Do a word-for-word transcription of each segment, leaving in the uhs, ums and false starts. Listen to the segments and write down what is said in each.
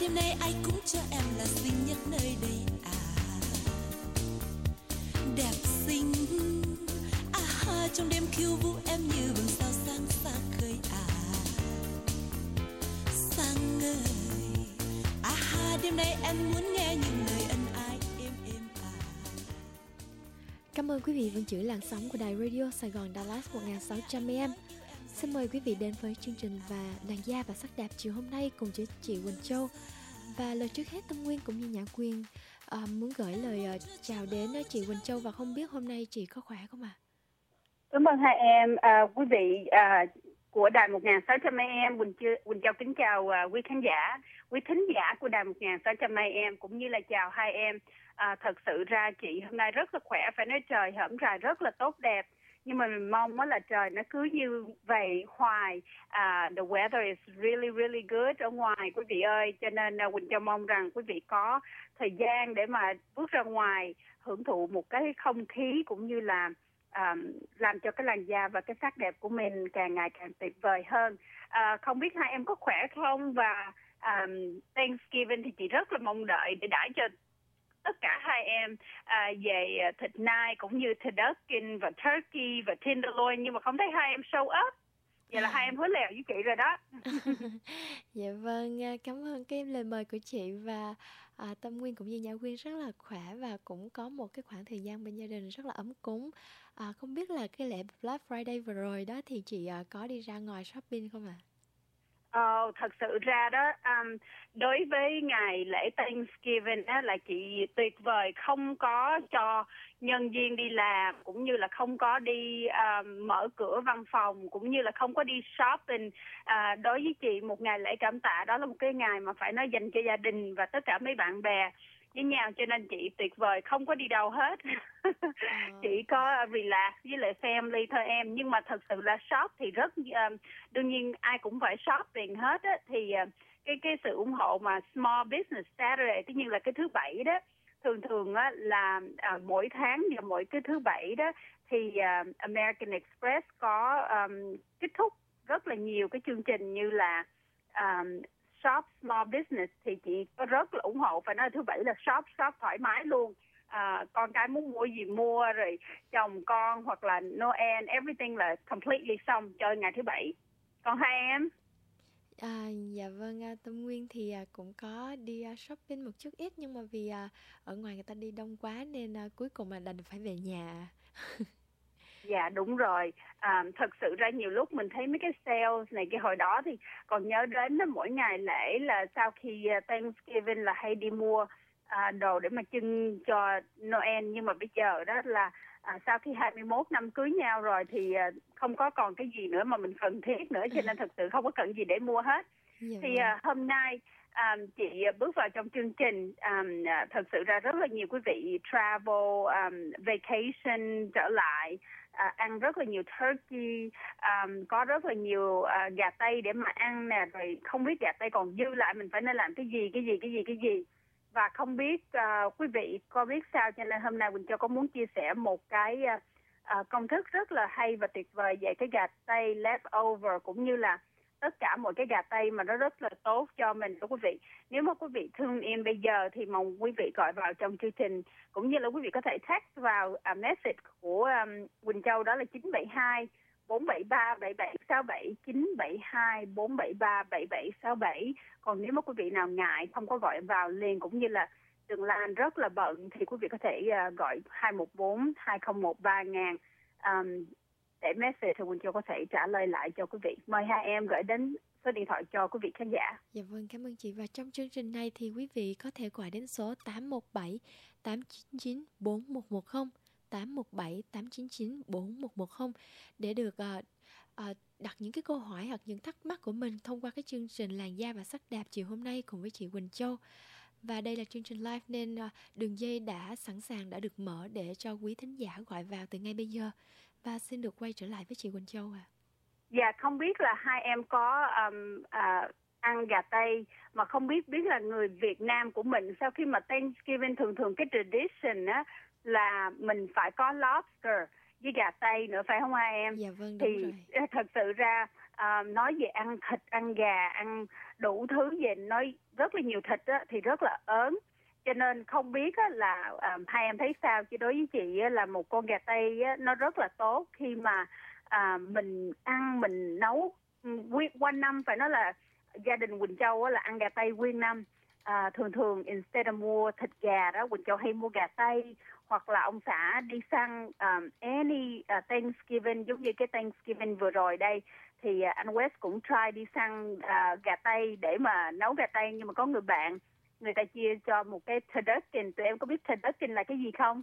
đêm nay ai cũng cho em là xinh nhất nơi đây à. Đẹp xinh à ha, trong đêm khiêu vũ em như vầng sao sáng xa khơi à. Sáng ngời à ha, đêm nay em muốn nghe những lời ân ái êm êm à. Cảm ơn quý vị vẫn giữ làn sóng của đài Radio Sài Gòn Dallas một nghìn sáu trăm A M. Xin mời quý vị đến với chương trình và làn da và sắc đẹp chiều hôm nay cùng với chị Quỳnh Châu. Và lời trước hết Tâm Nguyên cũng như Nhã Quyên à, muốn gửi lời uh, chào đến uh, chị Quỳnh Châu, và không biết hôm nay chị có khỏe không ạ? À? Cảm ơn hai em, à, quý vị à, của đài một nghìn sáu trăm A M. Quỳnh, Quỳnh Châu kính chào à, quý khán giả, quý thính giả của đài một nghìn sáu trăm A M, cũng như là chào hai em. À, thật sự ra chị hôm nay rất là khỏe, phải nói trời hổm rày rất là tốt đẹp. Nhưng mà mình mong là trời nó cứ như vậy hoài. Uh, the weather is really, really good ở ngoài quý vị ơi. Cho nên uh, Quỳnh Châu mong rằng quý vị có thời gian để mà bước ra ngoài, hưởng thụ một cái không khí cũng như là um, làm cho cái làn da và cái sắc đẹp của mình càng ngày càng tuyệt vời hơn. Uh, không biết hai em có khỏe không? Và um, Thanksgiving thì chị rất là mong đợi để đãi cho tất cả hai em à, về thịt nai cũng như turducken và turkey và tenderloin, nhưng mà không thấy hai em show up. Vậy là à. hai em hứa lèo với chị rồi đó. Dạ vâng, cảm ơn cái lời mời của chị. Và à, Tâm Nguyên cũng như Nhã Quyên rất là khỏe và cũng có một cái khoảng thời gian bên gia đình rất là ấm cúng. À, không biết là cái lễ Black Friday vừa rồi đó thì chị à, có đi ra ngoài shopping không ạ? À? Ờ, thật sự ra đó, um, đối với ngày lễ Thanksgiving đó là chị tuyệt vời không có cho nhân viên đi làm, cũng như là không có đi um, mở cửa văn phòng, cũng như là không có đi shopping. Uh, đối với chị một ngày lễ Cảm Tạ đó là một cái ngày mà phải nói dành cho gia đình và tất cả mấy bạn bè với nhau, cho nên chị tuyệt vời không có đi đâu hết. à. Chỉ có relax với lại family thôi em. Nhưng mà thật sự là shop thì rất uh, đương nhiên ai cũng phải shop tiền hết á, thì uh, cái cái sự ủng hộ mà Small Business Saturday, tất nhiên là cái thứ bảy đó, thường thường á là uh, mỗi tháng và mỗi cái thứ bảy đó thì uh, American Express có um, kết thúc rất là nhiều cái chương trình như là um, shop small business, thì chị có rất là ủng hộ. Phải nói thứ bảy là shop shop thoải mái luôn. À, con cái muốn mua gì mua, rồi chồng con hoặc là Noel, everything là completely xong cho ngày thứ bảy. Còn hai em? À, dạ vâng, Tâm Nguyên thì cũng có đi shopping một chút ít, nhưng mà vì ở ngoài người ta đi đông quá nên cuối cùng là đành phải về nhà. Dạ đúng rồi. À, thật sự ra nhiều lúc mình thấy mấy cái sales này cái hồi đó thì còn nhớ đến đó, mỗi ngày lễ là sau khi Thanksgiving là hay đi mua à, đồ để mà trưng cho Noel. Nhưng mà bây giờ đó là à, sau khi hai mươi mốt năm cưới nhau rồi thì à, không có còn cái gì nữa mà mình cần thiết nữa, cho nên thật sự không có cần gì để mua hết. Dạ thì à, hôm nay à, chị bước vào trong chương trình, à, thật sự ra rất là nhiều quý vị travel, um, vacation trở lại. À, ăn rất là nhiều turkey, um, có rất là nhiều uh, gà tây để mà ăn nè, rồi không biết gà tây còn dư lại mình phải nên làm cái gì, cái gì, cái gì, cái gì. Và không biết uh, quý vị có biết sao, cho nên hôm nay Quỳnh Châu có muốn chia sẻ một cái uh, uh, công thức rất là hay và tuyệt vời về cái gà tây leftover, cũng như là tất cả mọi cái gà tây mà nó rất là tốt cho mình đó quý vị. Nếu mà quý vị thương em bây giờ thì mong quý vị gọi vào trong chương trình, cũng như là quý vị có thể text vào uh, message của um, Quỳnh Châu, đó là chín bảy hai bốn bảy ba bảy bảy sáu bảy, chín bảy hai bốn bảy ba bảy bảy sáu bảy. Còn nếu mà quý vị nào ngại không có gọi vào liền, cũng như là Đường Lan rất là bận, thì quý vị có thể uh, gọi hai một bốn hai không một ba ngàn um, để message thì Quỳnh Châu có thể trả lời lại cho quý vị. Mời hai em gửi đến số điện thoại cho quý vị khán giả. Dạ vâng, cảm ơn chị. Và trong chương trình này thì quý vị có thể gọi đến số tám một bảy tám chín chín bốn một một không, tám một bảy tám chín chín bốn một một không để được uh, uh, đặt những cái câu hỏi hoặc những thắc mắc của mình thông qua cái chương trình Làn da và sắc đẹp chiều hôm nay cùng với chị Quỳnh Châu. Và đây là chương trình live nên uh, đường dây đã sẵn sàng, đã được mở để cho quý thính giả gọi vào từ ngay bây giờ. Và xin được quay trở lại với chị Quỳnh Châu à. Dạ, không biết là hai em có um, uh, ăn gà tây, mà không biết biết là người Việt Nam của mình sau khi mà Thanksgiving thường thường cái tradition á là mình phải có lobster với gà tây nữa, phải không hai em? Dạ vâng, đúng thì rồi. Thật sự ra à, nói về ăn thịt, ăn gà, ăn đủ thứ về, nói rất là nhiều thịt á, thì rất là ớn. Cho nên không biết á, là à, hai em thấy sao, chứ đối với chị á, là một con gà tây á, nó rất là tốt khi mà à, mình ăn, mình nấu nguyên quanh năm. Phải nói là gia đình Quỳnh Châu á, là ăn gà tây nguyên năm. À, thường thường instead of mua thịt gà đó, Quỳnh Châu hay mua gà tây, hoặc là ông xã đi săn um, any uh, Thanksgiving, giống như cái Thanksgiving vừa rồi đây, thì uh, anh West cũng try đi săn uh, gà tây để mà nấu gà tây. Nhưng mà có người bạn, người ta chia cho một cái turducken. Tụi em có biết turducken là cái gì không?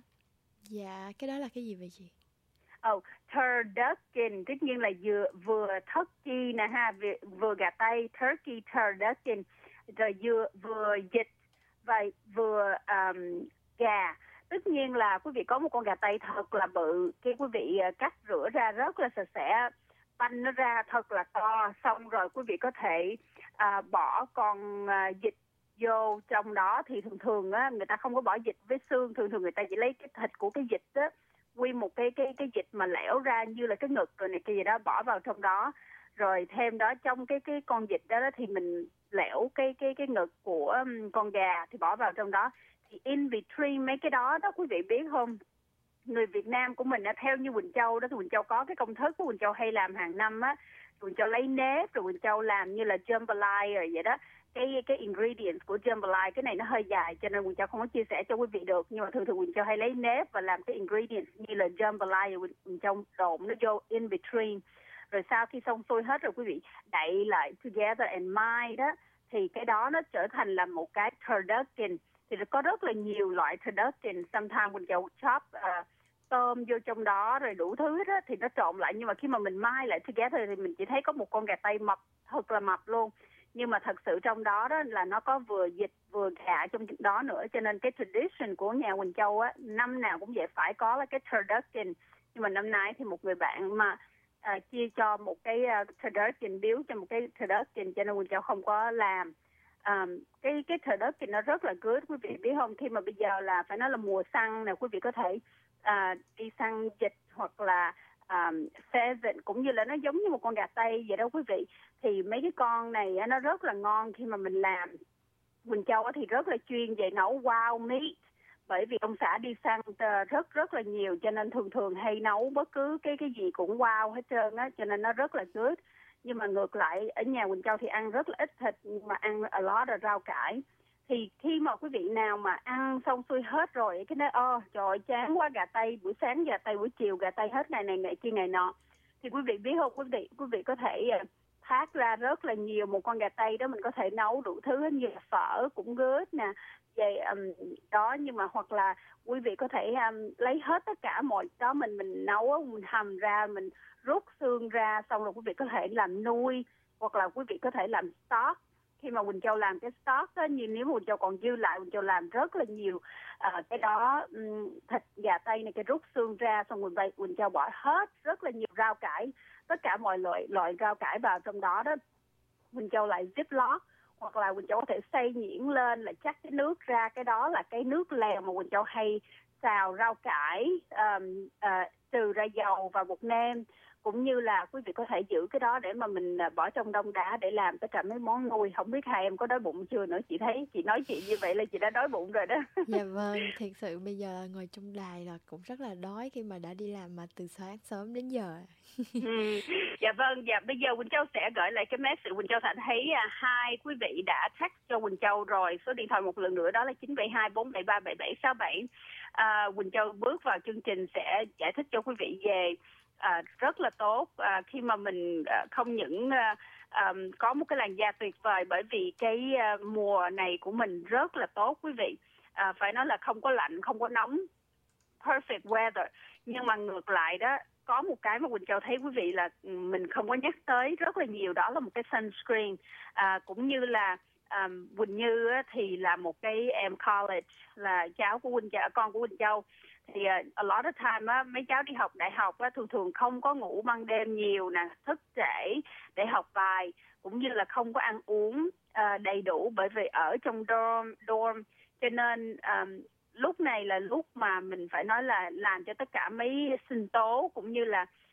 Dạ, cái đó là cái gì vậy chị? Oh, turducken tất nhiên là vừa vừa turkey nè ha, vừa, vừa gà tây, turkey turducken, rồi vừa vừa vịt và vừa um, gà. Tất nhiên là quý vị có một con gà tây thật là bự, cái quý vị cắt rửa ra rất là sạch sẽ, banh nó ra thật là to, xong rồi quý vị có thể uh, bỏ con uh, vịt vô trong đó. Thì thường thường á, người ta không có bỏ vịt với xương, thường thường người ta chỉ lấy cái thịt của cái vịt á, quy một cái cái cái vịt mà lẻo ra như là cái ngực rồi này kia gì đó, bỏ vào trong đó. Rồi thêm đó, trong cái cái con vịt đó, đó thì mình lẻo cái cái cái ngực của con gà thì bỏ vào trong đó. Thì in between mấy cái đó đó, quý vị biết không, người Việt Nam của mình á, theo như Quỳnh Châu đó, thì Quỳnh Châu có cái công thức của Quỳnh Châu hay làm hàng năm á. Quỳnh Châu lấy nếp rồi Quỳnh Châu làm như là jambalaya rồi vậy đó. Cái cái ingredients của jambalaya, cái này nó hơi dài cho nên Quỳnh Châu không có chia sẻ cho quý vị được, nhưng mà thường thường Quỳnh Châu hay lấy nếp và làm cái ingredients như là jambalaya, Quỳnh Châu trộn nó vô in between. Rồi sau khi xong xuôi hết rồi quý vị đậy lại together and mild đó, thì cái đó nó trở thành là một cái turducken. Thì có rất là nhiều loại turducken. Sometimes Quỳnh Châu chop uh, tôm vô trong đó rồi đủ thứ đó, thì nó trộn lại. Nhưng mà khi mà mình mai lại together thì mình chỉ thấy có một con gà tây mập, thật là mập luôn. Nhưng mà thật sự trong đó đó là nó có vừa vịt vừa gà trong đó nữa. Cho nên cái tradition của nhà Quỳnh Châu á, năm nào cũng vậy, phải có là cái turducken. Nhưng mà năm nay thì một người bạn mà À, chia cho một cái uh, turducken, biếu cho một cái turducken, cho nên Quỳnh Châu không có làm. Um, cái cái turducken nó rất là good, quý vị biết không? Khi mà bây giờ là phải nói là mùa săn nè, quý vị có thể uh, đi săn vịt hoặc là um, pheasant, cũng như là nó giống như một con gà tây vậy đó quý vị. Thì mấy cái con này nó rất là ngon khi mà mình làm. Quỳnh Châu thì rất là chuyên về nấu wild meat, bởi vì ông xã đi săn rất rất là nhiều, cho nên thường thường hay nấu bất cứ cái cái gì cũng wow hết trơn á, cho nên nó rất là good. Nhưng mà ngược lại ở nhà Quỳnh Châu thì ăn rất là ít thịt, nhưng mà ăn a lot of rau cải. Thì khi mà quý vị nào mà ăn xong xuôi hết rồi, cái nói ô oh, trời ơi, chán quá, gà tây buổi sáng, gà tây buổi chiều, gà tây hết ngày này ngày kia ngày nọ, thì quý vị biết không, quý vị quý vị có thể thác ra rất là nhiều. Một con gà tây đó mình có thể nấu đủ thứ như là phở cũng good nè, về um, đó. Nhưng mà hoặc là quý vị có thể um, lấy hết tất cả mọi đó, mình mình nấu, mình hầm ra, mình rút xương ra, xong rồi quý vị có thể làm nuôi, hoặc là quý vị có thể làm stock. Khi mà Quỳnh Châu làm cái stock đó, như nếu Quỳnh Châu còn dư lại, Quỳnh Châu làm rất là nhiều uh, cái đó, um, thịt gà tây này, cái rút xương ra, xong rồi Quỳnh Châu bỏ hết rất là nhiều rau cải, tất cả mọi loại loại rau cải vào trong đó đó. Quỳnh Châu lại ziplock, hoặc là Quỳnh Châu có thể xay nhuyễn lên, lại chắc cái nước ra, cái đó là cái nước lèo mà Quỳnh Châu hay xào rau cải, um, uh, trừ ra dầu và bột nêm. Cũng như là quý vị có thể giữ cái đó để mà mình bỏ trong đông đá để làm tất cả mấy món nuôi. Không biết hai em có đói bụng chưa nữa? Chị thấy chị nói chị như vậy là chị đã đói bụng rồi đó. Dạ vâng, thiệt sự bây giờ ngồi trong đài là cũng rất là đói khi mà đã đi làm mà từ sáng sớm đến giờ. ừ. Dạ vâng, dạ bây giờ Quỳnh Châu sẽ gửi lại cái message. Quỳnh Châu thấy à, hai quý vị đã text cho Quỳnh Châu rồi. Số điện thoại một lần nữa đó là chín bảy hai bốn bảy ba bảy bảy sáu bảy. À, Quỳnh Châu bước vào chương trình sẽ giải thích cho quý vị về À, rất là tốt à, khi mà mình à, không những à, à, có một cái làn da tuyệt vời, bởi vì cái à, mùa này của mình rất là tốt quý vị, à, phải nói là không có lạnh, không có nóng, perfect weather. Nhưng mà ngược lại đó, có một cái mà Quỳnh Châu thấy quý vị là mình không có nhắc tới rất là nhiều, đó là một cái sunscreen. À, cũng như là um, Quỳnh Như á, thì là một cái em college, là cháu của Quỳnh Châu, con của Quỳnh Châu. Thì uh, a lot of time á, mấy cháu đi học đại học á, thường thường không có ngủ ban đêm nhiều nè, thức trễ để học bài, cũng như là không có ăn uống uh, đầy đủ, bởi vì ở trong dorm, dorm. Cho nên um, lúc này là lúc mà mình phải nói là làm cho tất cả mấy sinh tố cũng như là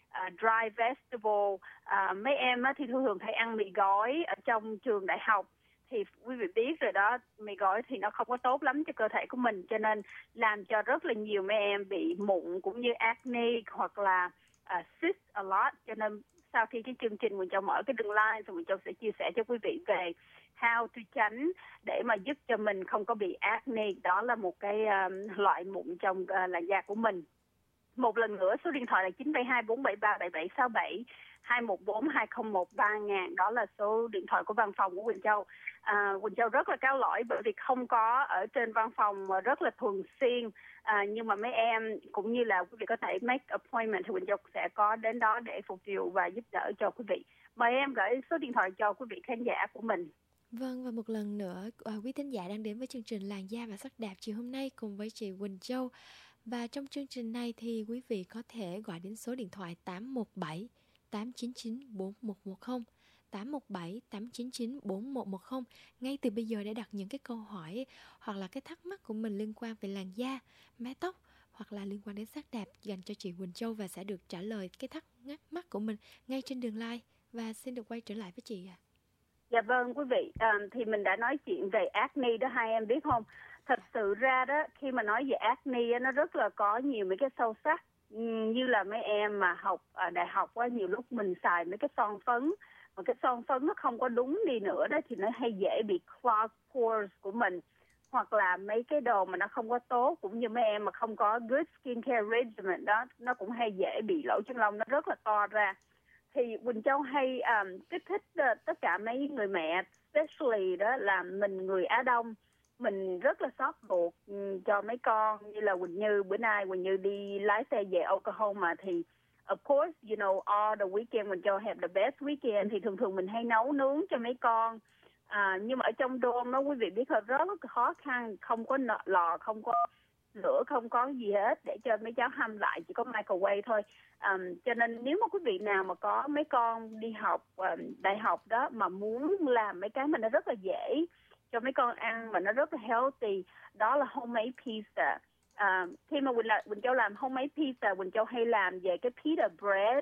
uh, dry vegetable. Uh, mấy em á, thì thường thường hay ăn mì gói ở trong trường đại học. Thì quý vị biết rồi đó, mì gói thì nó không có tốt lắm cho cơ thể của mình, cho nên làm cho rất là nhiều mấy em bị mụn cũng như acne hoặc là uh, cyst a lot. Cho nên sau khi cái chương trình Quỳnh Châu mở cái đường line thì Quỳnh Châu sẽ chia sẻ cho quý vị về how to tránh để mà giúp cho mình không có bị acne. Đó là một cái um, loại mụn trong uh, làn da của mình. Một lần nữa, số điện thoại là chín bảy hai bốn bảy ba bảy bảy sáu bảy, hai một bốn hai không một ba ngàn. Đó là số điện thoại của văn phòng của Quỳnh Châu. À, Quỳnh Châu rất là cáo lỗi bởi vì không có ở trên văn phòng mà rất là thường xuyên. À, nhưng mà mấy em cũng như là quý vị có thể make appointment thì Quỳnh Châu sẽ có đến đó để phục vụ và giúp đỡ cho quý vị. Mời em gửi số điện thoại cho quý vị khán giả của mình. Vâng, và một lần nữa, à, quý thính giả đang đến với chương trình Làn da và sắc đẹp chiều hôm nay cùng với chị Quỳnh Châu. Và trong chương trình này thì quý vị có thể gọi đến số điện thoại tám một bảy tám chín chín bốn một một không, tám một bảy tám chín chín bốn một một không ngay từ bây giờ để đặt những cái câu hỏi hoặc là cái thắc mắc của mình liên quan về làn da, mái tóc hoặc là liên quan đến sắc đẹp dành cho chị Quỳnh Châu và sẽ được trả lời cái thắc mắc của mình ngay trên đường live. Và xin được quay trở lại với chị ạ. À. Dạ vâng quý vị, à, thì mình đã nói chuyện về acne đó, hai em biết không? Thật sự ra đó, khi mà nói về acne nó rất là có nhiều mấy cái sâu sắc. Như là mấy em mà học ở đại học quá, nhiều lúc mình xài mấy cái son phấn mà cái son phấn nó không có đúng đi nữa đó thì nó hay dễ bị clog pores của mình, hoặc là mấy cái đồ mà nó không có tốt, cũng như mấy em mà không có good skincare regimen đó, nó cũng hay dễ bị lỗ chân lông nó rất là to ra. Thì Quỳnh Châu hay um, kích thích uh, tất cả mấy người mẹ, especially đó là mình người Á Đông, mình rất là xót ruột um, cho mấy con. Như là Quỳnh Như, bữa nay Quỳnh Như đi lái xe về Oklahoma thì of course, you know, all the weekend Quỳnh Châu have the best weekend, thì thường thường mình hay nấu nướng cho mấy con. À, nhưng mà ở trong đôm đó quý vị biết là rất là khó khăn, không có lò, không có lửa, không có gì hết để cho mấy cháu hâm lại, chỉ có microwave thôi. Um, cho nên nếu mà quý vị nào mà có mấy con đi học um, đại học đó mà muốn làm mấy cái mà nó rất là dễ cho mấy con ăn mà nó rất là healthy, đó là homemade pizza. Uh, khi mà Quỳnh, là, Quỳnh Châu làm homemade pizza, Quỳnh Châu hay làm về cái pita bread.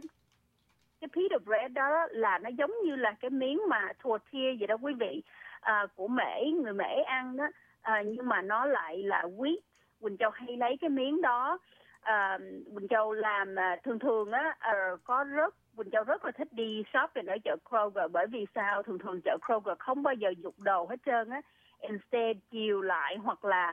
Cái pita bread đó là nó giống như là cái miếng mà tortilla vậy đó quý vị, uh, của Mễ, người Mễ ăn đó, uh, nhưng mà nó lại là wheat. Quỳnh Châu hay lấy cái miếng đó. À, Quỳnh Châu làm uh, thường thường á uh, có rất Quỳnh Châu rất là thích đi shopping ở chợ Kroger, bởi vì sao? Thường thường chợ Kroger không bao giờ dục đồ hết trơn á. Instead chiều lại, hoặc là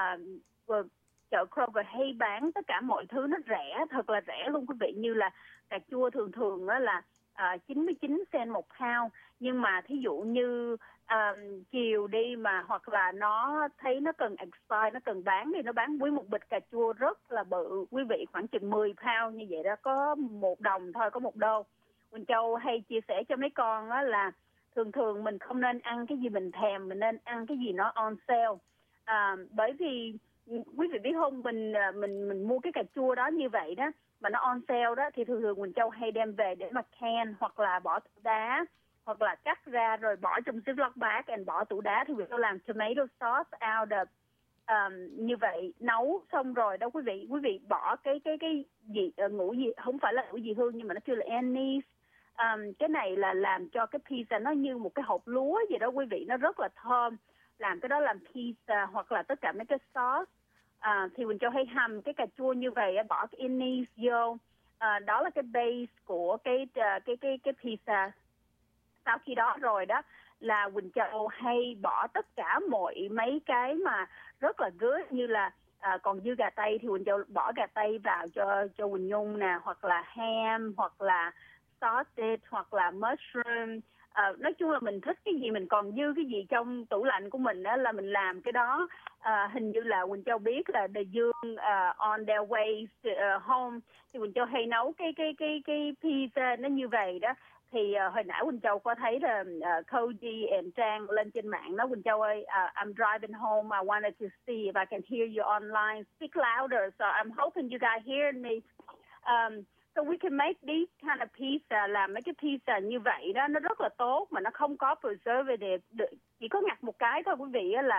uh, chợ Kroger hay bán tất cả mọi thứ nó rẻ, thật là rẻ luôn quý vị. Như là cà chua thường thường á là uh, chín mươi chín cent một pound, nhưng mà thí dụ như Um, chiều đi mà hoặc là nó thấy nó cần expire, nó cần bán thì nó bán với một bịch cà chua rất là bự quý vị, khoảng chừng mười pound như vậy đó, có một đồng thôi, có một đô. Quỳnh Châu hay chia sẻ cho mấy con đó là thường thường mình không nên ăn cái gì mình thèm, mình nên ăn cái gì nó on sale. À, bởi vì quý vị biết không, mình mình mình mua cái cà chua đó như vậy đó mà nó on sale đó thì thường thường Quỳnh Châu hay đem về để mà can hoặc là bỏ tủ đá, hoặc là cắt ra rồi bỏ trong ziploc bag and bỏ tủ đá. Thì Quỳnh Châu làm tomato sauce out of um, như vậy, nấu xong rồi đó quý vị, quý vị bỏ cái cái cái gì uh, ngũ gì không phải là ngũ gì hương nhưng mà nó kêu là anise. Um, cái này là làm cho cái pizza nó như một cái hộp lúa vậy đó quý vị, nó rất là thơm. Làm cái đó làm pizza hoặc là tất cả mấy cái sauce. Uh, thì Quỳnh Châu hay hầm cái cà chua như vậy, bỏ cái anise vô. Uh, đó là cái base của cái uh, cái cái cái pizza. Sau khi đó rồi đó là Quỳnh Châu hay bỏ tất cả mọi mấy cái mà rất là good, như là à, còn dư gà tây thì Quỳnh Châu bỏ gà tây vào cho cho Quỳnh Nhung nè, hoặc là ham, hoặc là sausage, hoặc là mushroom. À, nói chung là mình thích cái gì, mình còn dư cái gì trong tủ lạnh của mình đó là mình làm cái đó. À, hình như là Quỳnh Châu biết là The Dương uh, on their way uh, home thì Quỳnh Châu hay nấu cái cái cái cái pizza nó như vậy đó. Thì uh, hồi nãy Quỳnh Châu có thấy là uh, Cody and Trang lên trên mạng nói Quỳnh Châu ơi, uh, I'm driving home, I wanted to see if I can hear you online, speak louder, so I'm hoping you guys hear me. Um, so we can make this kind of pizza, làm mấy cái pizza như vậy đó, nó rất là tốt mà nó không có preservative. Chỉ có ngặt một cái thôi quý vị là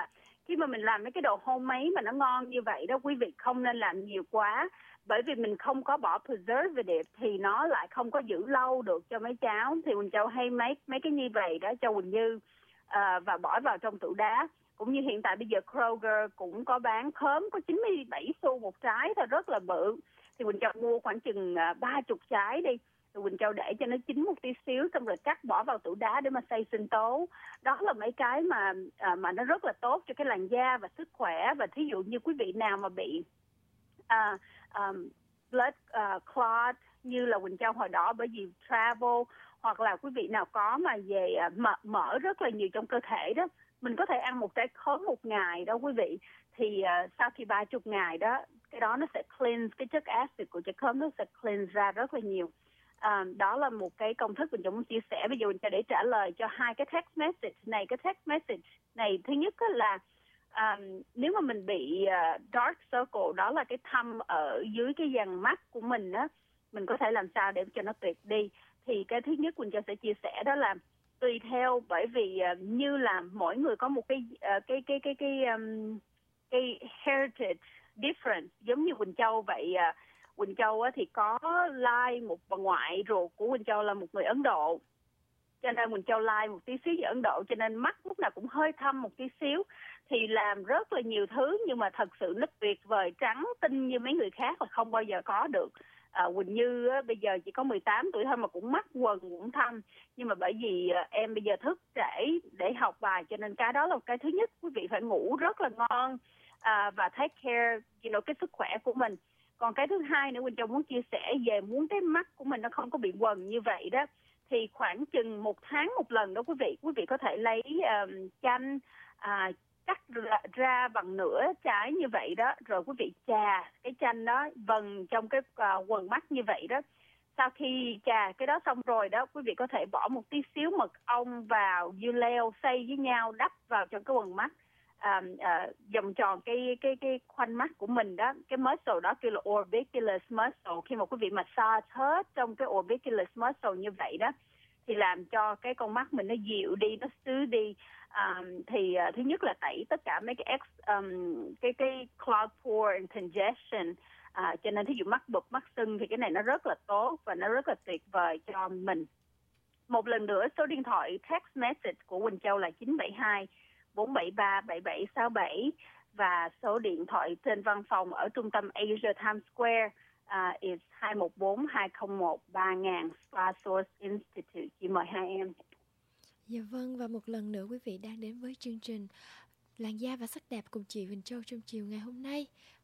khi mà mình làm mấy cái đồ homemade mà nó ngon như vậy đó, quý vị không nên làm nhiều quá, bởi vì mình không có bỏ preservative thì nó lại không có giữ lâu được cho mấy cháu. Thì Quỳnh Châu hay mấy mấy cái như vậy đó cho Quỳnh Như à, và bỏ vào trong tủ đá. Cũng như hiện tại bây giờ Kroger cũng có bán khóm có chín mươi bảy xu một trái thôi, rất là bự. Thì Quỳnh Châu mua khoảng chừng ba chục trái đi, rồi Quỳnh Châu để cho nó chín một tí xíu, xong rồi cắt bỏ vào tủ đá để mà xay sinh tố. Đó là mấy cái mà à, mà nó rất là tốt cho cái làn da và sức khỏe. Và thí dụ như quý vị nào mà bị uh, um, blood uh, clot như là Quỳnh Châu hồi đó bởi vì travel, hoặc là quý vị nào có mà về uh, mỡ, mỡ rất là nhiều trong cơ thể đó, mình có thể ăn một trái khóm một ngày đó quý vị. Thì uh, sau khi ba chục ngày đó, cái đó nó sẽ cleanse, cái chất acid của trái khóm nó sẽ cleanse ra rất là nhiều. À, đó là một cái công thức mình muốn chia sẻ. Bây giờ mình sẽ để trả lời cho hai cái text message này. Cái text message này thứ nhất là um, nếu mà mình bị uh, dark circle, đó là cái thâm ở dưới cái dàn mắt của mình á, mình có thể làm sao để cho nó tuyệt đi. Thì cái thứ nhất mình sẽ chia sẻ đó là tùy theo, bởi vì uh, như là mỗi người có một cái uh, cái cái cái cái um, cái heritage different, giống như Quỳnh Châu vậy. Uh, Quỳnh Châu thì có lai một bà ngoại ruột của Quỳnh Châu là một người Ấn Độ, cho nên Quỳnh Châu lai một tí xíu về Ấn Độ, cho nên mắt lúc nào cũng hơi thâm một tí xíu. Thì làm rất là nhiều thứ, nhưng mà thật sự nó tuyệt vời, trắng tinh như mấy người khác là không bao giờ có được. À, Quỳnh Như á, bây giờ chỉ có mười tám tuổi thôi mà cũng mắt quần cũng thâm, nhưng mà bởi vì à, em bây giờ thức trễ để học bài, cho nên cái đó là cái thứ nhất. Quý vị phải ngủ rất là ngon à, và take care you know, cái sức khỏe của mình. Còn cái thứ hai nữa Quỳnh Châu muốn chia sẻ về muốn cái mắt của mình nó không có bị quần như vậy đó, thì khoảng chừng một tháng một lần đó quý vị, quý vị có thể lấy um, chanh à, cắt ra, ra bằng nửa trái như vậy đó, rồi quý vị chà cái chanh đó vần trong cái uh, quần mắt như vậy đó. Sau khi chà cái đó xong rồi đó, quý vị có thể bỏ một tí xíu mật ong vào dưa leo xay với nhau đắp vào trong cái quần mắt. À, à, vòng tròn cái cái cái khoanh mắt của mình đó, cái muscle đó kêu là orbicularis muscle. Khi mà quý vị massage hết trong cái orbicularis muscle như vậy đó, thì làm cho cái con mắt mình nó dịu đi, nó xứ đi. À, thì uh, thứ nhất là tẩy tất cả mấy cái ex, um, cái cái cloud pore and congestion. À, cho nên thí dụ mắt bụp, mắt sưng thì cái này nó rất là tốt và nó rất là tuyệt vời cho mình. Một lần nữa số điện thoại text message của Quỳnh Châu là chín bảy hai bốn bảy ba bảy bảy sáu bảy, và số điện thoại trên văn phòng ở trung tâm Asia Times Square uh, is hai một bốn hai không một ba nghìn Spa Source Institute. Chị mời hai em. Dạ vâng, và một lần nữa quý vị đang đến với chương trình Làn da và sắc đẹp cùng chị Quỳnh Châu trong chiều ngày hôm nay.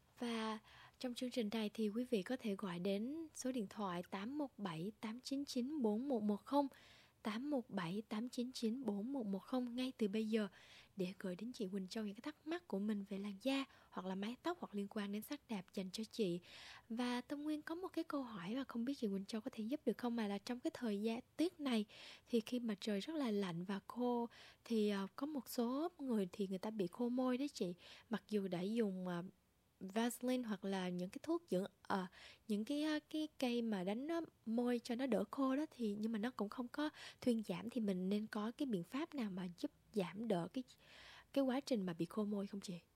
Và trong chương trình này thì quý vị có thể gọi đến số điện thoại tám một bảy tám chín chín bốn một một không, tám một bảy tám chín chín bốn một một không ngay từ bây giờ để gửi đến chị Quỳnh Châu những cái thắc mắc của mình về làn da hoặc là mái tóc hoặc liên quan đến sắc đẹp dành cho chị. Và Tâm Nguyên có một cái câu hỏi và không biết chị Quỳnh Châu có thể giúp được không, mà là trong cái thời gian tiết này thì khi mà trời rất là lạnh và khô thì uh, có một số người thì người ta bị khô môi đấy chị, mặc dù đã dùng uh, Vaseline hoặc là những cái thuốc dưỡng uh, những cái uh, cái cây mà đánh uh, môi cho nó đỡ khô đó, thì nhưng mà nó cũng không có thuyên giảm, thì mình nên có cái biện pháp nào mà giúp giảm đỡ cái cái quá trình mà bị khô môi không chị?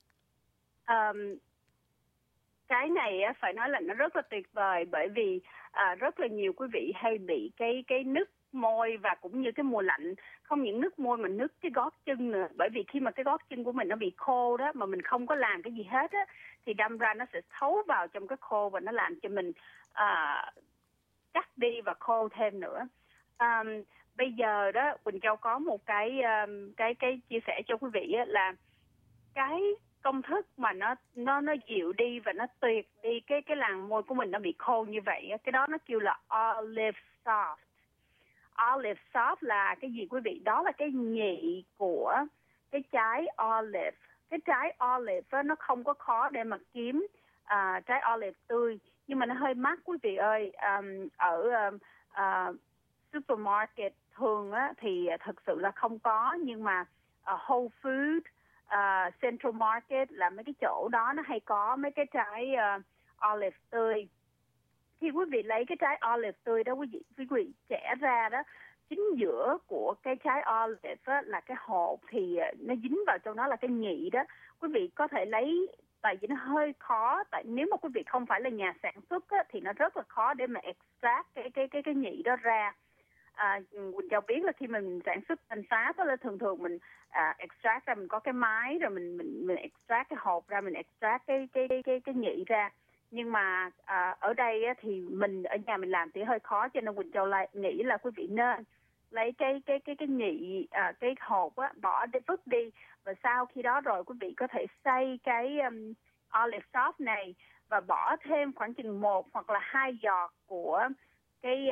Um, cái này á, phải nói là nó rất là tuyệt vời, bởi vì à, rất là nhiều quý vị hay bị cái cái nứt môi, và cũng như cái mùa lạnh không những nứt môi mà nứt cái gót chân nữa. Bởi vì khi mà cái gót chân của mình nó bị khô đó mà mình không có làm cái gì hết á, thì đâm ra nó sẽ thấu vào trong cái khô và nó làm cho mình à, cắt đi và khô thêm nữa. À, bây giờ đó Quỳnh Châu có một cái um, cái cái chia sẻ cho quý vị á, là cái công thức mà nó nó nó dịu đi và nó tuyệt đi cái cái làn môi của mình nó bị khô như vậy á, cái đó nó kêu là Olive Soft. Olive Soft là cái gì quý vị? Đó là cái nhị của cái trái olive. Cái trái olive á, nó không có khó để mà kiếm à, trái olive tươi, nhưng mà nó hơi mắc quý vị ơi. Um, ở um, uh, supermarket thường á, thì thực sự là không có, nhưng mà uh, Whole Foods, uh, Central Market là mấy cái chỗ đó nó hay có mấy cái trái uh, olive tươi. Khi quý vị lấy cái trái olive tươi đó, quý vị, quý vị chẻ ra đó, chính giữa của cái trái olive á, là cái hột thì nó dính vào trong đó là cái nhị đó. Quý vị có thể lấy, tại vì nó hơi khó, tại nếu mà quý vị không phải là nhà sản xuất á, thì nó rất là khó để mà extract cái cái cái cái nhị đó ra. À, Quỳnh Châu biết là khi mình sản xuất thành phá đó là thường thường mình à, extract ra, mình có cái máy rồi mình mình mình extract cái hộp ra, mình extract cái cái cái cái, cái nhị ra. Nhưng mà à, ở đây á, thì mình ở nhà mình làm thì hơi khó, cho nên Quỳnh Châu lại nghĩ là quý vị nên lấy cái cái cái cái nhị à, cái hộp á, bỏ đi, vứt đi, và sau khi đó rồi quý vị có thể xay cái um, olive sauce này và bỏ thêm khoảng chừng một hoặc là hai giọt của cái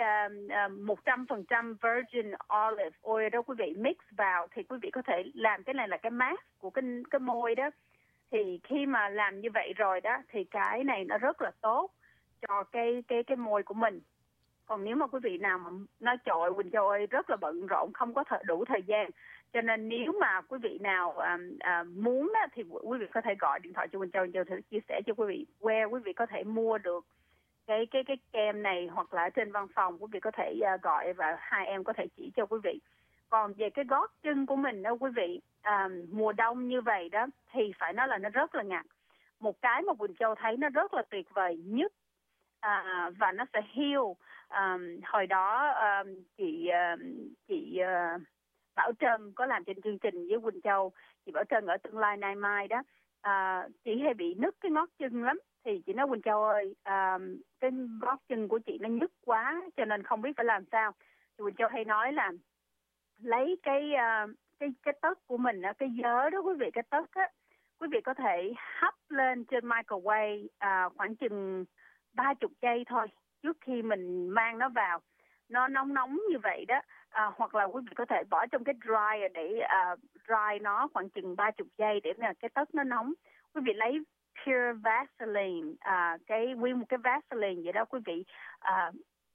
một trăm phần trăm virgin olive oil đó quý vị, mix vào thì quý vị có thể làm cái này là cái mask của cái cái môi đó. Thì khi mà làm như vậy rồi đó thì cái này nó rất là tốt cho cái cái cái môi của mình. Còn nếu mà quý vị nào mà nói trời Quỳnh Châu ơi rất là bận rộn, không có th- đủ thời gian, cho nên nếu mà quý vị nào à, à, muốn á, thì quý vị có thể gọi điện thoại cho Quỳnh Châu, Quỳnh Châu thử chia sẻ cho quý vị where quý vị có thể mua được cái cái cái kem này, hoặc là trên văn phòng quý vị có thể uh, gọi và hai em có thể chỉ cho quý vị. Còn về cái gót chân của mình đó quý vị, à, mùa đông như vậy đó thì phải nói là nó rất là ngặt. Một cái mà Quỳnh Châu thấy nó rất là tuyệt vời nhất à, và nó sẽ heal. À, hồi đó à, chị à, chị à, Bảo Trân có làm trên chương trình với Quỳnh Châu, chị Bảo Trân ở Tương Lai Nay Mai đó, à, chị hay bị nứt cái ngót chân lắm. Thì chị nói Quỳnh Châu ơi, à, cái gót chân của chị nó nhức quá cho nên không biết phải làm sao. Thì Quỳnh Châu hay nói là lấy cái uh, cái cái tất của mình, cái vớ đó quý vị, cái tất á, quý vị có thể hấp lên trên microwave à, khoảng chừng ba chục giây thôi trước khi mình mang nó vào. Nó nóng nóng như vậy đó, à, hoặc là quý vị có thể bỏ trong cái dryer để uh, dry nó khoảng chừng ba chục giây để mà cái tất nó nóng. Quý vị lấy pure Vaseline, à, cái nguyên một cái Vaseline vậy đó quý vị, à,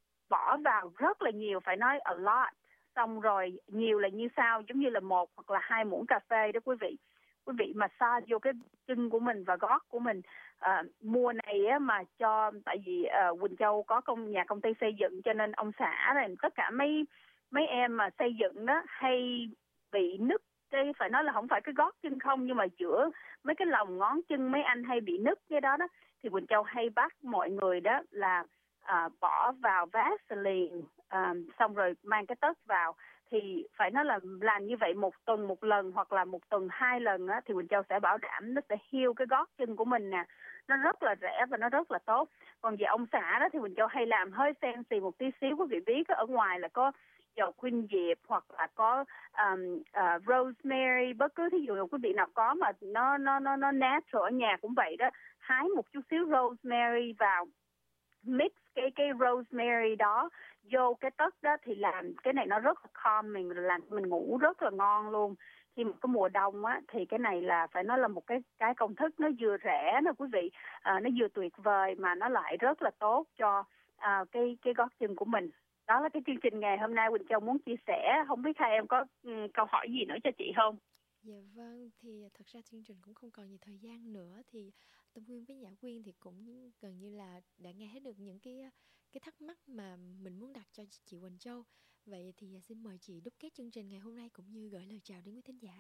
bỏ vào rất là nhiều, phải nói a lot. Xong rồi nhiều là như sau, giống như là một hoặc là hai muỗng cà phê đó quý vị. Quý vị massage vô cái chân của mình và gót của mình. À, mùa này á, mà cho, tại vì à, Quỳnh Châu có công nhà công ty xây dựng cho nên ông xã này, tất cả mấy mấy em mà xây dựng đó hay bị nứt. Cái phải nói là không phải cái gót chân không, nhưng mà giữa mấy cái lòng ngón chân mấy anh hay bị nứt cái đó đó. Thì Quỳnh Châu hay bắt mọi người đó là à, bỏ vào Vaseline, à, xong rồi mang cái tất vào. Thì phải nói là làm như vậy một tuần một lần hoặc là một tuần hai lần á, thì Quỳnh Châu sẽ bảo đảm nó sẽ heal cái gót chân của mình nè. Nó rất là rẻ và nó rất là tốt. Còn về ông xã đó thì Quỳnh Châu hay làm hơi fancy một tí xíu. Quý vị biết ở ngoài là có dầu khuynh diệp hoặc là có um, uh, rosemary, bất cứ thí dụ quý vị nào có mà nó nó nó nó natural ở nhà cũng vậy đó, hái một chút xíu rosemary vào, mix cái cái rosemary đó vô cái tất đó thì làm cái này nó rất là calming, làm mình ngủ rất là ngon luôn. Khi mà cái mùa đông á thì cái này là phải nói là một cái cái công thức nó vừa rẻ nè quý vị, à, nó vừa tuyệt vời mà nó lại rất là tốt cho à, cái cái gót chân của mình. Đó là cái chương trình ngày hôm nay Quỳnh Châu muốn chia sẻ. Không biết hai em có um, câu hỏi gì nữa cho chị không? Dạ vâng, thì thật ra chương trình cũng không còn nhiều thời gian nữa, thì Tâm Quyên với Nhã Quyên thì cũng gần như là đã nghe hết được những cái cái thắc mắc mà mình muốn đặt cho chị Quỳnh Châu. Vậy thì xin mời chị đúc kết chương trình ngày hôm nay cũng như gửi lời chào đến quý thính giả.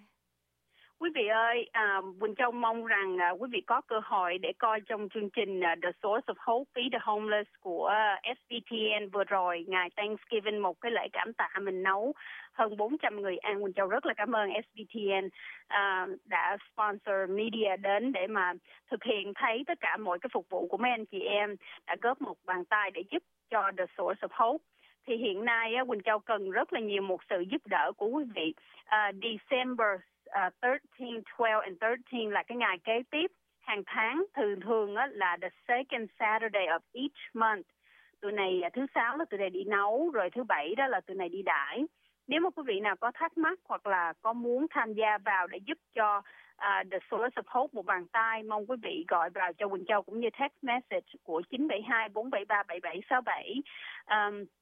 Quý vị ơi, à, Quỳnh Châu mong rằng à, quý vị có cơ hội để coi trong chương trình à, The Source of Hope Feed the Homeless của à, ét vê tê en vừa rồi, ngày Thanksgiving, một cái lễ cảm tạ mình nấu hơn bốn trăm người ăn. Quỳnh Châu rất là cảm ơn ét vê tê en à, đã sponsor media đến để mà thực hiện thấy tất cả mọi cái phục vụ của mấy anh chị em, đã góp một bàn tay để giúp cho The Source of Hope. Thì hiện nay á, Quỳnh Châu cần rất là nhiều một sự giúp đỡ của quý vị. À, December Uh, thirteen, twelve and thirteen là cái ngày kế tiếp hàng tháng, thường thường á, là the second Saturday of each month. Tụi này thứ sáu là tụi này đi nấu, rồi thứ bảy đó là tụi này đi đãi. Nếu mà quý vị nào có thắc mắc hoặc là có muốn tham gia vào để giúp cho uh, The Source of Hope một bàn tay, mong quý vị gọi vào cho Quỳnh Châu cũng như text message của chín bảy hai bốn bảy ba bảy bảy sáu bảy. Um,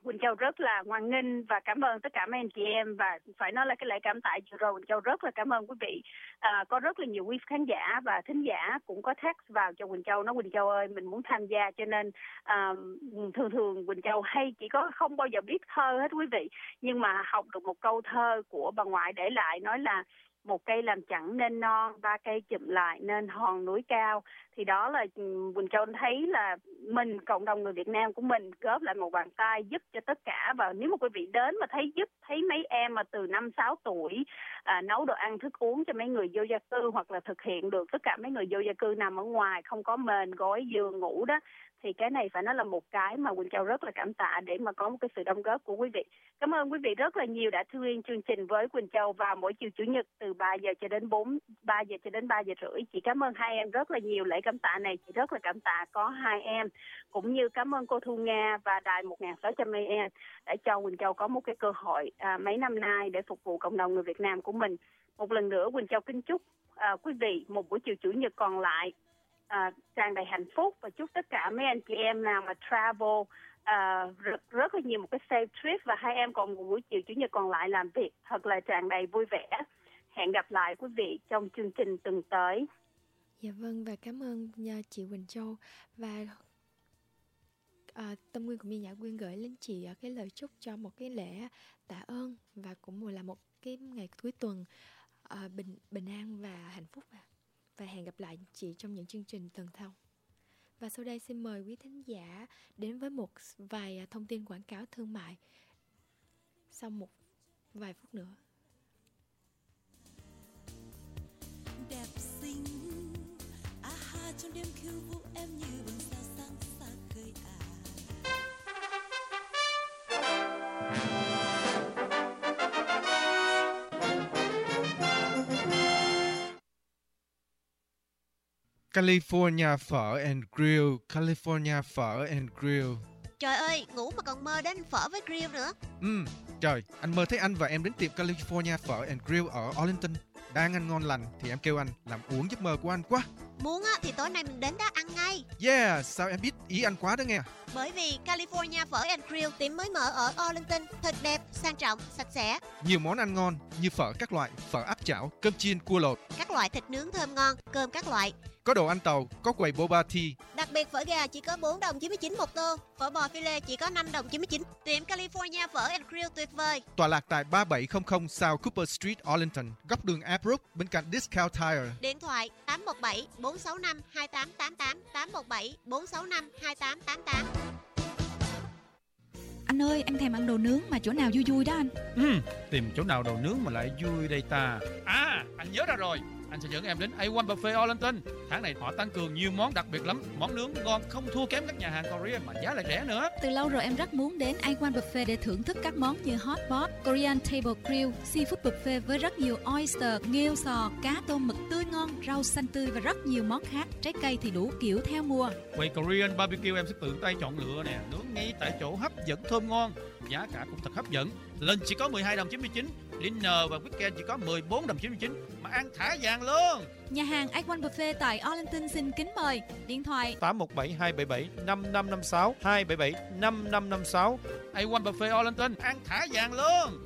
Quỳnh Châu rất là hoan nghênh và cảm ơn tất cả mấy anh chị em, và phải nói là cái lễ cảm tạ vừa rồi Quỳnh Châu rất là cảm ơn quý vị. À, có rất là nhiều quý khán giả và thính giả cũng có text vào cho Quỳnh Châu nói Quỳnh Châu ơi mình muốn tham gia, cho nên à, thường thường Quỳnh Châu hay chỉ có không bao giờ biết thơ hết quý vị, nhưng mà học được một câu thơ của bà ngoại để lại nói là một cây làm chẵn nên non, ba cây chụm lại nên hòn núi cao. Thì đó là Quỳnh Châu thấy là mình, cộng đồng người Việt Nam của mình góp lại một bàn tay giúp cho tất cả. Và nếu mà quý vị đến mà thấy giúp, thấy mấy em mà từ năm sáu tuổi à, nấu đồ ăn thức uống cho mấy người vô gia cư, hoặc là thực hiện được tất cả mấy người vô gia cư nằm ở ngoài không có mền gối giường ngủ đó, thì cái này phải nói là một cái mà Quỳnh Châu rất là cảm tạ để mà có một cái sự đóng góp của quý vị. Cảm ơn quý vị rất là nhiều đã thương yêu chương trình với Quỳnh Châu vào mỗi chiều Chủ nhật từ ba giờ cho đến bốn, ba giờ cho đến ba giờ rưỡi. Chị cảm ơn hai em rất là nhiều. Lễ cảm tạ này chị rất là cảm tạ có hai em, cũng như cảm ơn cô Thu Nga và đài một nghìn sáu trăm a em đã cho Quỳnh Châu có một cái cơ hội à, mấy năm nay để phục vụ cộng đồng người Việt Nam của mình. Một lần nữa Quỳnh Châu kính chúc à, quý vị một buổi chiều Chủ nhật còn lại À, tràn đầy hạnh phúc, và chúc tất cả mấy anh chị em nào mà travel à, rất, rất là nhiều một cái safe trip, và hai em còn một buổi chiều Chủ nhật còn lại làm việc thật là tràn đầy vui vẻ. Hẹn gặp lại quý vị trong chương trình tuần tới. Dạ vâng, và cảm ơn chị Quỳnh Châu. Và à, Tâm Nguyên cũng như Nhã Quyên gửi đến chị cái lời chúc cho một cái lễ tạ ơn và cũng là một cái ngày cuối tuần à, bình bình an và hạnh phúc. Và hẹn gặp lại chị trong những chương trình tuần sau. Và sau đây xin mời quý thính giả đến với một vài thông tin quảng cáo thương mại sau một vài phút nữa. Đẹp xinh, aha trong đêm khiêu vũ em như bừng sao sáng xa khơi à. California Phở and Grill, California Phở and Grill. Trời ơi, ngủ mà còn mơ đến phở với grill nữa. Ừ, trời, anh mơ thấy anh và em đến tiệm California Phở and Grill ở Arlington. Đang ăn ngon lành thì em kêu anh làm uống giấc mơ của anh quá. Muốn á thì tối nay mình đến đó ăn ngay. Yeah, sao em biết ý anh quá đó nghe. Bởi vì California Phở and Grill tiệm mới mở ở Arlington, thật đẹp, sang trọng, sạch sẽ. Nhiều món ăn ngon như phở các loại, phở áp chảo, cơm chiên, cua lột, các loại thịt nướng thơm ngon, cơm các loại. Có đồ ăn tàu, có quầy boba tea. Đặc biệt phở gà chỉ có bốn đồng chín mươi chín một tô, phở bò phi lê chỉ có năm đồng chín mươi chín. Tiệm California Phở and Grill tuyệt vời. Tọa lạc tại ba bảy không không South Cooper Street, Arlington, góc đường Appbrook bên cạnh Discount Tire. Điện thoại tám một bảy bốn sáu năm hai tám tám tám, tám một bảy bốn sáu năm hai tám tám tám. Anh ơi, em thèm ăn đồ nướng mà chỗ nào vui vui đó anh. Ừ, tìm chỗ nào đồ nướng mà lại vui đây ta. À, anh nhớ ra rồi. Anh sẽ dẫn em đến a một Buffet Arlington. Tháng này họ tăng cường nhiều món đặc biệt lắm. Món nướng ngon không thua kém các nhà hàng Korean mà giá lại rẻ nữa. Từ lâu rồi em rất muốn đến a một Buffet để thưởng thức các món như hot pot, Korean table grill, seafood buffet với rất nhiều oyster, nghêu sò, cá tôm mực tươi ngon, rau xanh tươi và rất nhiều món khác. Trái cây thì đủ kiểu theo mùa. Quầy Korean barbecue em sẽ tự tay chọn lựa nè, nướng ngay tại chỗ hấp dẫn thơm ngon. Giá cả cũng thật hấp dẫn. Lunch chỉ có mười hai đồng chín mươi chín, dinner và weekend chỉ có mười bốn đồng chín mươi chín mà ăn thả vàng luôn. Nhà hàng a một Buffet tại Arlington xin kính mời. Điện thoại tám một bảy hai bảy bảy năm năm năm sáu, hai bảy bảy năm năm năm sáu. a một Buffet Arlington ăn thả vàng luôn.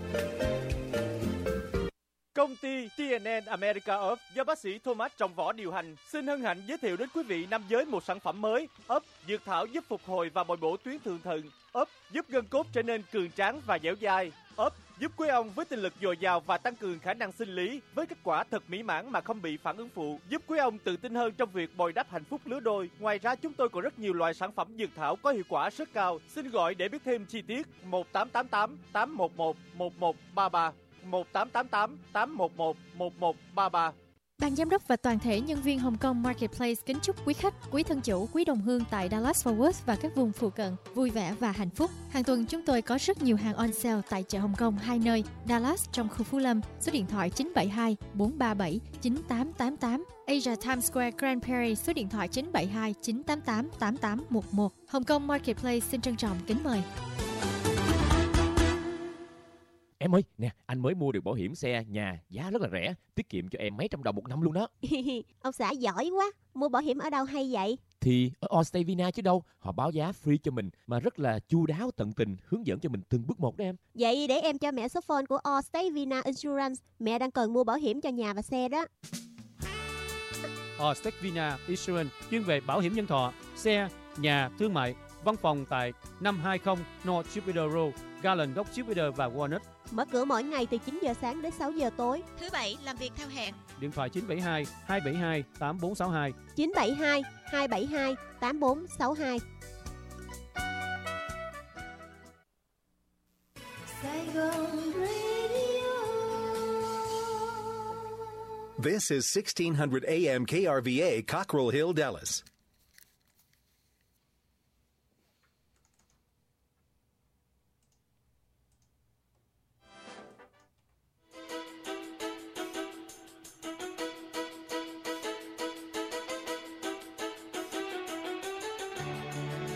Công ty tê en en America Earth do bác sĩ Thomas Trọng Võ điều hành xin hân hạnh giới thiệu đến quý vị nam giới một sản phẩm mới. ấp dược thảo giúp phục hồi và bồi bổ tuyến thượng thận. ấp giúp gân cốt trở nên cường tráng và dẻo dai. ấp giúp quý ông với tinh lực dồi dào và tăng cường khả năng sinh lý với kết quả thật mỹ mãn mà không bị phản ứng phụ, giúp quý ông tự tin hơn trong việc bồi đắp hạnh phúc lứa đôi. Ngoài ra chúng tôi còn rất nhiều loại sản phẩm dược thảo có hiệu quả rất cao. Xin gọi để biết thêm chi tiết một tám tám tám tám một một một một ba ba, một tám tám tám tám một một một một ba ba. Ban giám đốc và toàn thể nhân viên Hồng Kông Marketplace kính chúc quý khách, quý thân chủ, quý đồng hương tại Dallas Fort Worth và các vùng phụ cận vui vẻ và hạnh phúc. Hàng tuần chúng tôi có rất nhiều hàng on sale tại chợ Hồng Kông hai nơi, Dallas trong khu Phú Lâm, số điện thoại chín bảy hai bốn ba bảy chín tám tám tám, Asia Times Square Grand Prairie, số điện thoại chín bảy hai chín tám tám tám tám một một. Hồng Kông Marketplace xin trân trọng kính mời. Em ơi, nè, anh mới mua được bảo hiểm xe, nhà, giá rất là rẻ, tiết kiệm cho em mấy trăm đồng một năm luôn đó. Ông xã giỏi quá, mua bảo hiểm ở đâu hay vậy? Thì ở Allstate Vina chứ đâu, họ báo giá free cho mình mà rất là chu đáo tận tình, hướng dẫn cho mình từng bước một đó em. Vậy để em cho mẹ số phone của Allstate Vina Insurance, mẹ đang cần mua bảo hiểm cho nhà và xe đó. Allstate Vina Insurance chuyên về bảo hiểm nhân thọ, xe, nhà, thương mại, văn phòng tại năm hai không North Jupiter Road, Garland góc Jupiter và Walnut. Mở cửa mỗi ngày từ chín giờ sáng đến sáu giờ tối. Thứ bảy làm việc theo hẹn. Điện thoại chín bảy hai hai bảy hai tám bốn sáu hai. chín bảy hai hai bảy hai tám bốn sáu hai. This is sixteen hundred A M K R V A, Cockrell Hill, Dallas.